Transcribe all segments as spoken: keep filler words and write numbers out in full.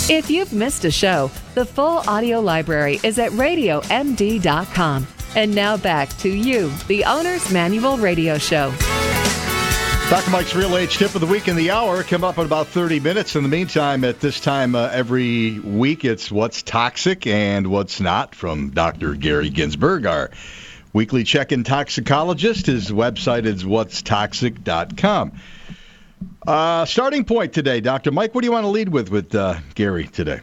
If you've missed a show, the full audio library is at radio m d dot com. And now back to you, the Owner's Manual Radio Show. Doctor Mike's Real Age Tip of the Week in the hour come up in about thirty minutes. In the meantime, at this time uh, every week, it's What's Toxic and What's Not from Doctor Gary Ginsberg, our weekly check-in toxicologist. His website is whats toxic dot com. Uh, starting point today, Doctor Mike, what do you want to lead with with uh, Gary today?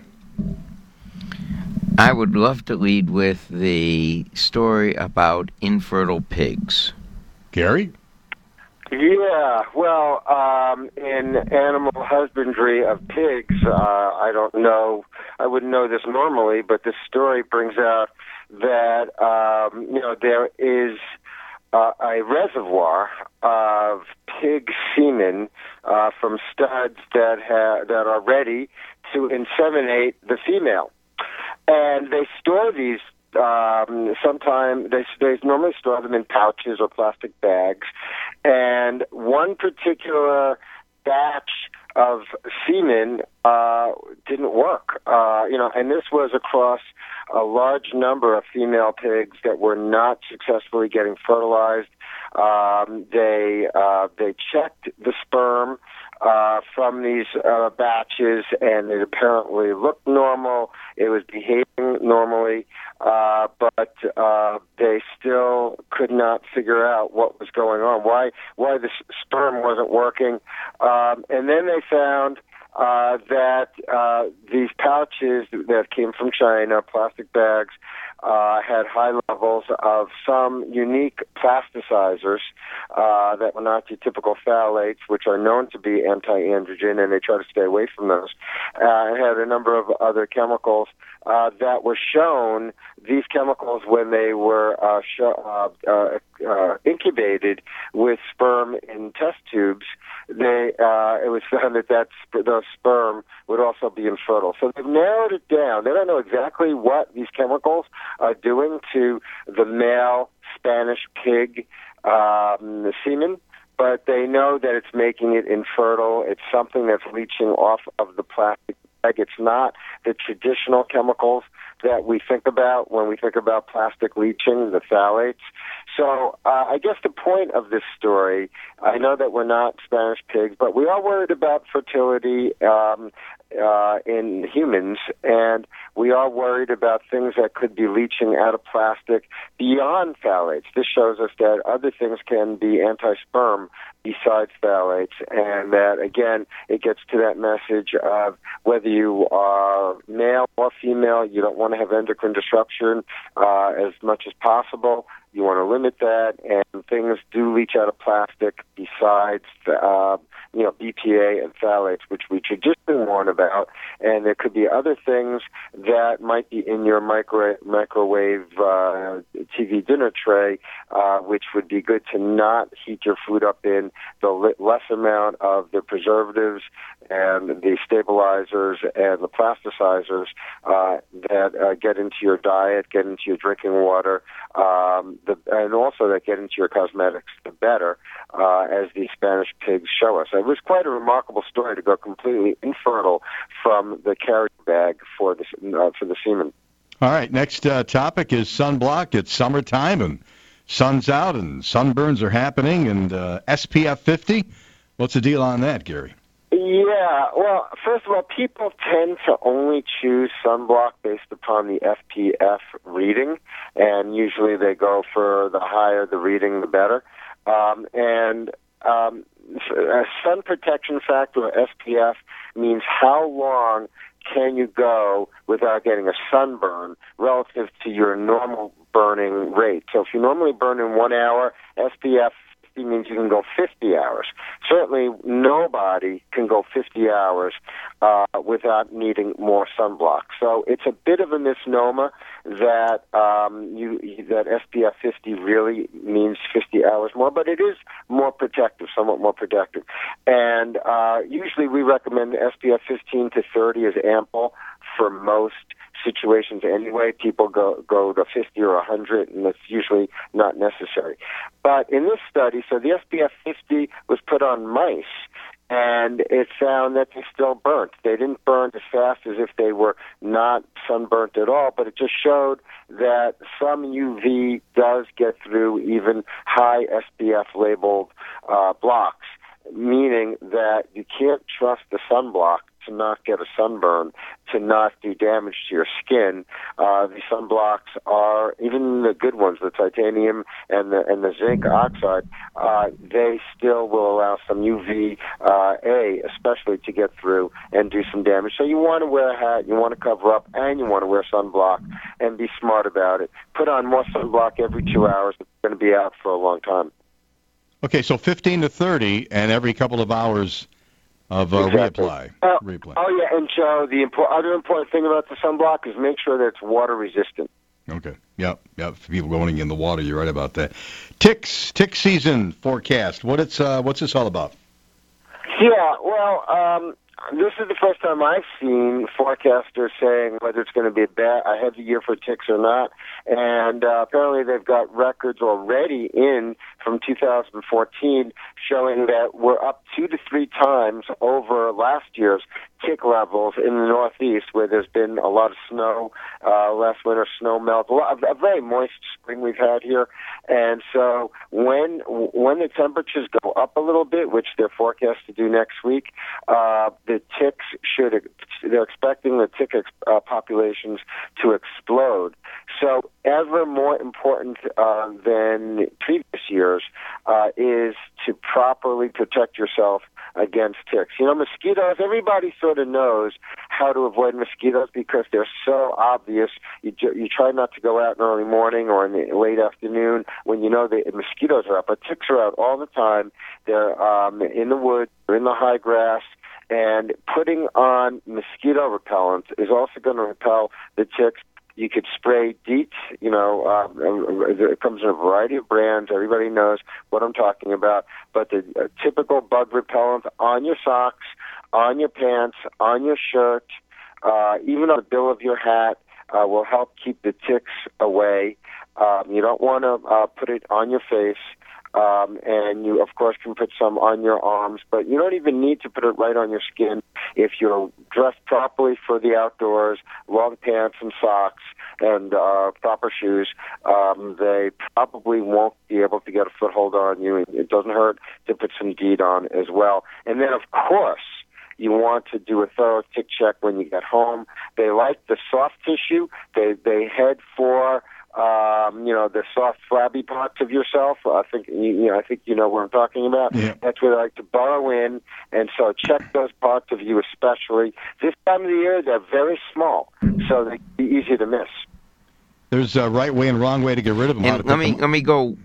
I would love to lead with the story about infertile pigs. Gary? Yeah, well, um, in animal husbandry of pigs, uh, I don't know, I wouldn't know this normally, but this story brings out that, um, you know, there is uh, a reservoir of pig semen uh, from studs that ha- that are ready to inseminate the female. And they store these, um, sometime, they, they normally store them in pouches or plastic bags. And one particular batch of semen uh, didn't work, uh, you know, and this was across a large number of female pigs that were not successfully getting fertilized. Um, they uh, they checked the sperm uh, from these uh, batches, and it apparently looked normal. It was behaving normally, uh, but uh, they still could not figure out what was going on, why why the sperm wasn't working. Um, and then they found uh, that uh, these pouches that came from China, plastic bags, uh, had high levels of some unique plasticizers uh, that were not your typical phthalates, which are known to be anti-androgen, and they try to stay away from those. Uh, it had a number of other chemicals uh, that were shown. These chemicals, when they were uh, sh- uh, uh, uh, incubated with sperm in test tubes, they uh, it was found that that sp- those sperm would also be infertile. So they've narrowed it down. They don't know exactly what these chemicals are doing to the male Spanish pig um, the semen, but they know that it's making it infertile. It's something that's leaching off of the plastic bag. It's not the traditional chemicals that we think about when we think about plastic leaching, the phthalates. So uh, I guess the point of this story, I know that we're not Spanish pigs, but we are worried about fertility um, uh, in humans, and we are worried about things that could be leaching out of plastic beyond phthalates. This shows us that other things can be anti-sperm besides phthalates, and that, again, it gets to that message of whether you are male or female, you don't want to have endocrine disruption uh, as much as possible. You want to limit that, and things do leach out of plastic besides, uh, you know, B P A and phthalates, which we traditionally warn about. And there could be other things that might be in your micro- microwave uh, T V dinner tray, uh, which would be good to not heat your food up in. The less amount of the preservatives and the stabilizers and the plasticizers uh, that uh, get into your diet, get into your drinking water, um, the, and also that get into your cosmetics, the better, uh, as these Spanish pigs show us. It was quite a remarkable story to go completely infertile from the carrier bag for the, uh, for the semen. All right, next uh, topic is sunblock. It's summertime, and sun's out, and sunburns are happening, and uh, S P F fifty. What's the deal on that, Gary? Yeah, well, first of all, people tend to only choose sunblock based upon the S P F reading, and usually they go for the higher the reading, the better. Um, and um, a sun protection factor, or S P F, means how long can you go without getting a sunburn relative to your normal burning rate. So if you normally burn in one hour, S P F means you can go fifty hours. Certainly nobody can go fifty hours uh, without needing more sunblock. So it's a bit of a misnomer that um, you that S P F fifty really means fifty hours more, but it is more protective, somewhat more protective. And uh, usually we recommend S P F fifteen to thirty as ample for most situations anyway. People go go to fifty or one hundred, and that's usually not necessary. But in this study, so the S P F fifty was put on mice, and it found that they still burnt. They didn't burn as fast as if they were not sunburnt at all, but it just showed that some U V does get through even high S P F labeled uh, blocks, meaning that you can't trust the sunblock to not get a sunburn, to not do damage to your skin. Uh, the sunblocks are, even the good ones, the titanium and the and the zinc oxide, uh, they still will allow some U V uh, A, especially, to get through and do some damage. So you want to wear a hat, you want to cover up, and you want to wear sunblock, and be smart about it. Put on more sunblock every two hours. It's going to be out for a long time. Okay, so fifteen to thirty, and every couple of hours of uh, exactly. reapply. Uh, reapply. Oh, yeah, and Joe, the impo- other important thing about the sunblock is make sure that it's water resistant. Okay, yep, yep. For people going in the water, you're right about that. Ticks, tick season forecast. What it's, uh, what's this all about? Yeah, well, um, this is the first time I've seen forecasters saying whether it's going to be a, bad, a heavy year for ticks or not. And uh, apparently they've got records already in from two thousand fourteen showing that we're up two to three times over last year's tick levels in the Northeast, where there's been a lot of snow, uh, last winter snow melt, a, lot, a very moist spring we've had here. And so when when the temperatures go up a little bit, which they're forecast to do next week, uh, the ticks should, they're expecting the tick ex, uh, populations to explode. So ever more important uh, than previous years uh, is to properly protect yourself against ticks. You know, mosquitoes, everybody sort of knows how to avoid mosquitoes because they're so obvious. You, you try not to go out in the early morning or in the late afternoon when you know the mosquitoes are out. But ticks are out all the time. They're um, in the woods, they're in the high grass. And putting on mosquito repellent is also going to repel the ticks. You could spray DEET, you know, um, it comes in a variety of brands. Everybody knows what I'm talking about. But the uh, typical bug repellent on your socks, on your pants, on your shirt, uh, even on the bill of your hat uh, will help keep the ticks away. Um, you don't want to uh, put it on your face. Um, and you, of course, can put some on your arms, but you don't even need to put it right on your skin. If you're dressed properly for the outdoors, long pants and socks and uh, proper shoes, um, they probably won't be able to get a foothold on you. It doesn't hurt to put some DEET on as well. And then, of course, you want to do a thorough tick check when you get home. They like the soft tissue. They they head for Um, you know, the soft, flabby parts of yourself. I think you, you know. I think you know what I'm talking about. Yeah. That's where they like to burrow in, and so check those parts of you, especially this time of the year. They're very small, so they can be easy to miss. There's a right way and wrong way to get rid of them. And let me let me go.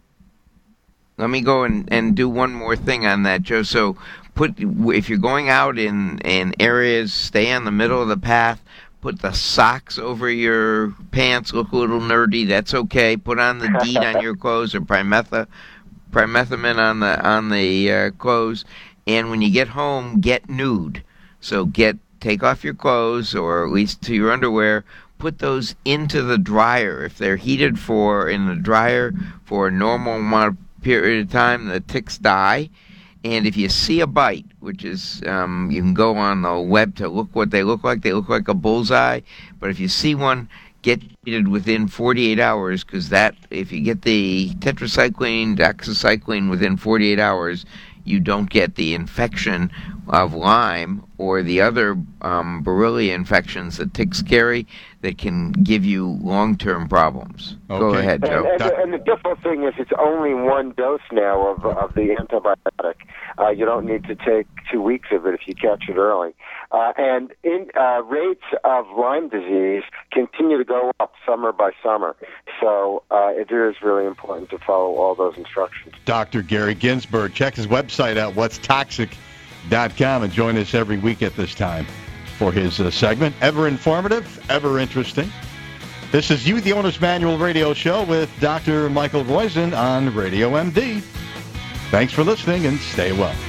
Let me go and, and do one more thing on that, Joe. So, put if you're going out in in areas, stay on the middle of the path. Put the socks over your pants, look a little nerdy, that's okay. Put on the DEET on your clothes or primetha, primethamine on the on the uh, clothes. And when you get home, get nude. So get take off your clothes, or at least to your underwear. Put those into the dryer. If they're heated for in the dryer for a normal amount of period of time, the ticks die. And if you see a bite, which is, um, you can go on the web to look what they look like. They look like a bullseye. But if you see one, get treated within forty-eight hours, because that, if you get the tetracycline, doxycycline within forty-eight hours, you don't get the infection of Lyme or the other um, Borrelia infections that ticks carry that can give you long-term problems. Okay. Go ahead, Joe. And, and, and the difficult thing is it's only one dose now of, of the antibiotic. Uh, you don't need to take two weeks of it if you catch it early. Uh, and in, uh, rates of Lyme disease continue to go up summer by summer. So uh, it is really important to follow all those instructions. Doctor Gary Ginsberg. Check his website out, what's toxic dot com, and join us every week at this time for his uh, segment. Ever informative, ever interesting. This is You, the Owner's Manual radio show with Doctor Michael Roizen on Radio M D. Thanks for listening, and stay well.